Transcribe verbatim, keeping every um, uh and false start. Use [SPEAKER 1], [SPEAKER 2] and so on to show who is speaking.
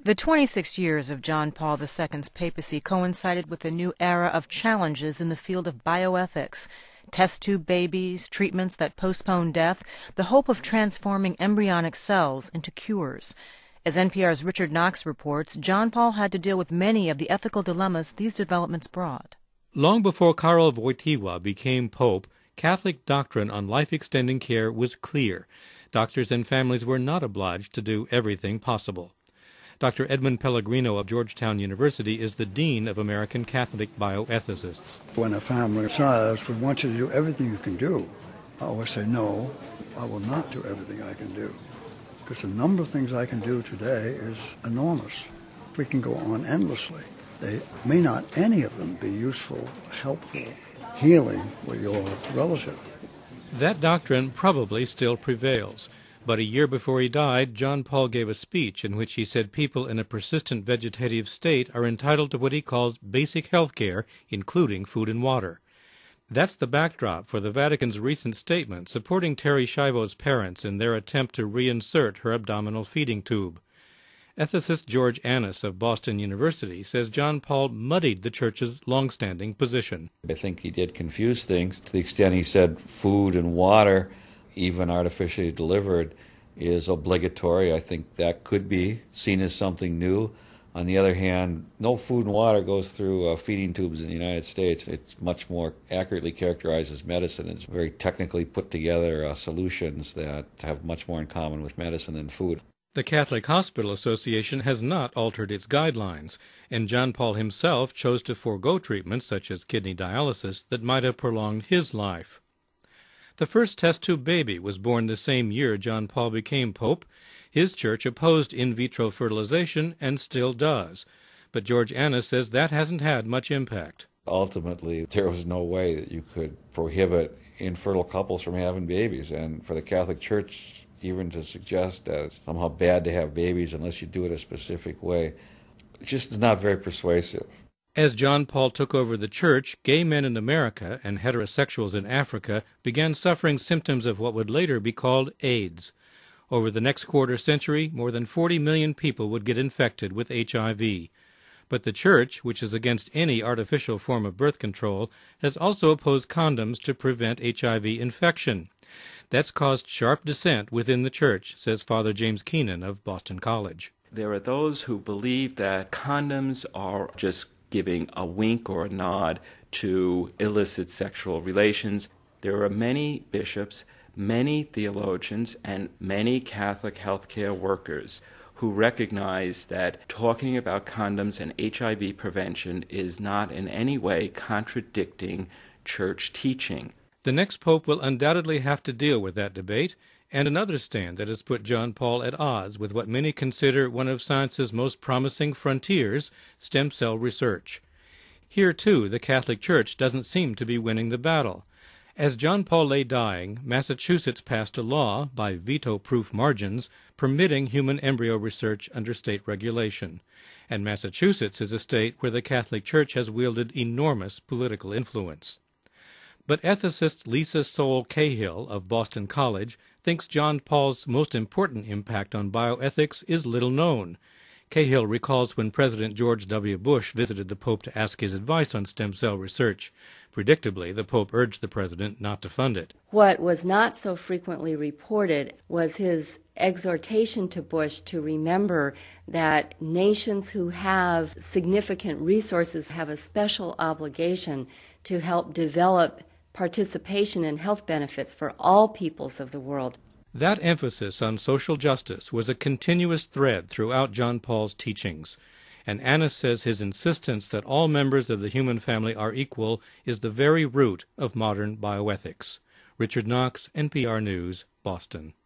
[SPEAKER 1] The twenty-six years of John Paul the Second's papacy coincided with a new era of challenges in the field of bioethics. Test tube babies, treatments that postpone death, the hope of transforming embryonic cells into cures. As N P R's Richard Knox reports, John Paul had to deal with many of the ethical dilemmas these developments brought.
[SPEAKER 2] Long before Karol Wojtyła became pope, Catholic doctrine on life-extending care was clear. Doctors and families were not obliged to do everything possible. Doctor Edmund Pellegrino of Georgetown University is the dean of American Catholic bioethicists.
[SPEAKER 3] When a family says, we want you to do everything you can do, I always say, no, I will not do everything I can do. Because the number of things I can do today is enormous. We can go on endlessly. They may not, any of them, be useful, helpful, healing with your relative.
[SPEAKER 2] That doctrine probably still prevails. But a year before he died, John Paul gave a speech in which he said people in a persistent vegetative state are entitled to what he calls basic health care, including food and water. That's the backdrop for the Vatican's recent statement supporting Terri Schiavo's parents in their attempt to reinsert her abdominal feeding tube. Ethicist George Annis of Boston University says John Paul muddied the Church's long-standing position.
[SPEAKER 4] I think he did confuse things to the extent he said food and water, even artificially delivered, is obligatory. I think that could be seen as something new. On the other hand, no food and water goes through uh, feeding tubes in the United States. It's much more accurately characterized as medicine. It's very technically put together uh, solutions that have much more in common with medicine than food.
[SPEAKER 2] The Catholic Hospital Association has not altered its guidelines, and John Paul himself chose to forego treatments such as kidney dialysis that might have prolonged his life. The first test tube baby was born the same year John Paul became pope. His church opposed in vitro fertilization and still does. But George Annis says that hasn't had much impact.
[SPEAKER 4] Ultimately, there was no way that you could prohibit infertile couples from having babies. And for the Catholic Church, even to suggest that it's somehow bad to have babies unless you do it a specific way, it just is not very persuasive.
[SPEAKER 2] As John Paul took over the church, gay men in America and heterosexuals in Africa began suffering symptoms of what would later be called AIDS. Over the next quarter century, more than forty million people would get infected with H I V. But the church, which is against any artificial form of birth control, has also opposed condoms to prevent H I V infection. That's caused sharp dissent within the church, says Father James Keenan of Boston College.
[SPEAKER 5] There are those who believe that condoms are just giving a wink or a nod to illicit sexual relations. There are many bishops, many theologians, and many Catholic healthcare workers who recognize that talking about condoms and H I V prevention is not in any way contradicting church teaching.
[SPEAKER 2] The next pope will undoubtedly have to deal with that debate, and another stand that has put John Paul at odds with what many consider one of science's most promising frontiers, stem cell research. Here, too, the Catholic Church doesn't seem to be winning the battle. As John Paul lay dying, Massachusetts passed a law, by veto-proof margins, permitting human embryo research under state regulation. And Massachusetts is a state where the Catholic Church has wielded enormous political influence. But ethicist Lisa Soul Cahill of Boston College thinks John Paul's most important impact on bioethics is little known. Cahill recalls when President George W. Bush visited the Pope to ask his advice on stem cell research. Predictably, the Pope urged the president not to fund it.
[SPEAKER 6] What was not so frequently reported was his exhortation to Bush to remember that nations who have significant resources have a special obligation to help develop participation in health benefits for all peoples of the world.
[SPEAKER 2] That emphasis on social justice was a continuous thread throughout John Paul's teachings, and Annis says his insistence that all members of the human family are equal is the very root of modern bioethics. Richard Knox, N P R News, Boston.